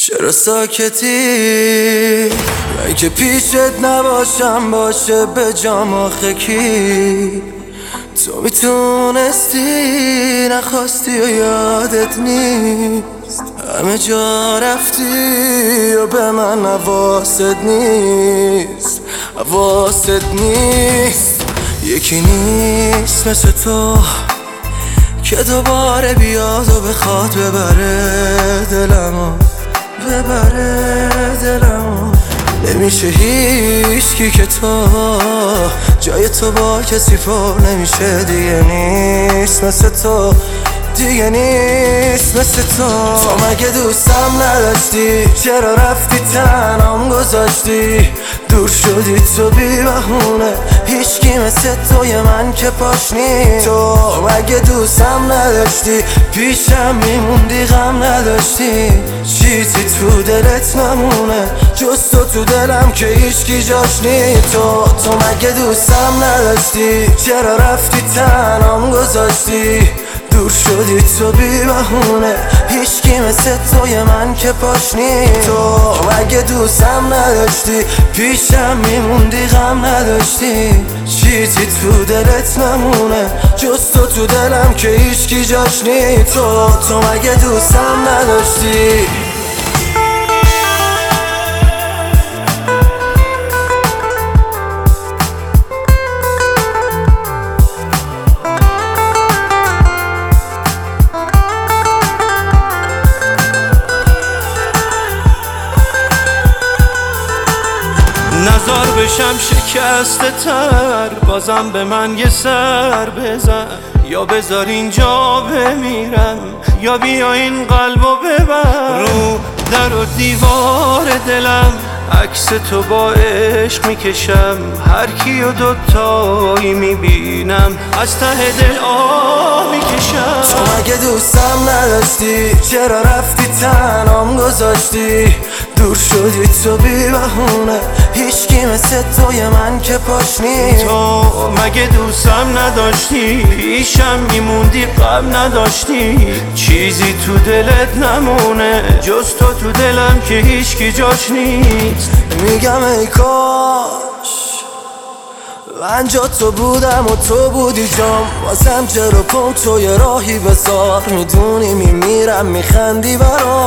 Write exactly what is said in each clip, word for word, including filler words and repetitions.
چرا ساکتی؟ من که پیشت نباشم باشه به جام آخه کی؟ تو میتونستی نخواستی و یادت نیست، همه جا رفتی و به من حواست نیست، حواست نیست. یکی نیست مثل تو که دوباره بیاد و بخواد ببره دلمو، ببره دلمو. نمیشه هیچکی که تو جای تو با کسی پر نمیشه، دیگه نیست مثل تو، دیگه نیست مثل تو. تو مگه دوستم نداشتی؟ چرا رفتی تنهام گذاشتی؟ دور شدی تو بی بهونه، هیچکی مثل توی من که پاش نیست. تو مگه دوستم نداشتی؟ پیشم میموندی غم نداشتی، چیزی تو دلت نمونه جز تو تو دلم که هیچکی جاش نیست. تو تو مگه دوستم نداشتی؟ چرا رفتی تنهام گذاشتی؟ دور شدی تو بی بهونه، هیچکی مثل توی من که پاش نیست. تو مگه دوستم نداشتی؟ پیشم میموندی غم نداشتی، چیزی تو دلت نمونه جز تو تو دلم که هیچکی جاش نیست. تو تو مگه دوستم نداشتی؟ نزار بشم شکسته تر، بازم به من یه سر بزن، یا بذار اینجا بمیرم یا بیا این قلبو ببر. رو در و دیوار دلم عکس تو با عشق میکشم، هر کیو دوتایی میبینم از ته دل آه میکشم. تو مگه دوستم نداشتی؟ چرا رفتی تنهام گذاشتی؟ دور شدی تو بی بهونه، هیچکی مثل توی من که پاش نیست. تو مگه دوستم نداشتی؟ پیشم میموندی غم نداشتی، چیزی تو دلت نمونه جز تو تو دلم که هیچکی جاش نیست. میگم ای کاش من جا تو بودم و تو بودی جام، واسم چرا پم توی راهی بذار، میدونی میمیرم میخندی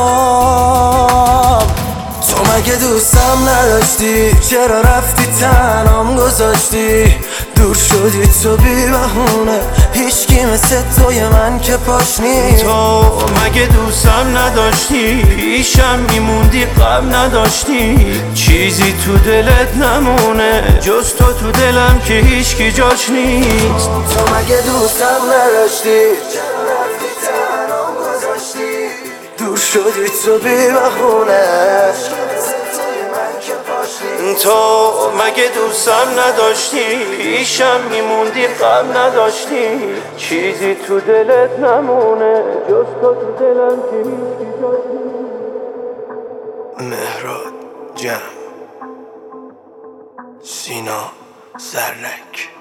برام. تو مگه دوستم نداشتی؟ چرا رفتی تنهام گذاشتی؟ دور شدی تو بی بهونه، هیچکی مثل توی من که پاش نیست. تو مگه دوستم نداشتی؟ پیشم میموندی غم نداشتی، چیزی تو دلت نمونه جز تو تو دلم که هیچکی جاش نیست. تو مگه دوستم نداشتی؟ چرا رفتی تنهام گذاشتی؟ دور شدی تو بی بهونه، تو مگه دوستم نداشتی؟ پیشم میموندی غم نداشتی، چیزی تو دلت نمونه جز تو تو دلم که هیچکی جاش نیست. مهراد جمع، سینا زرنک.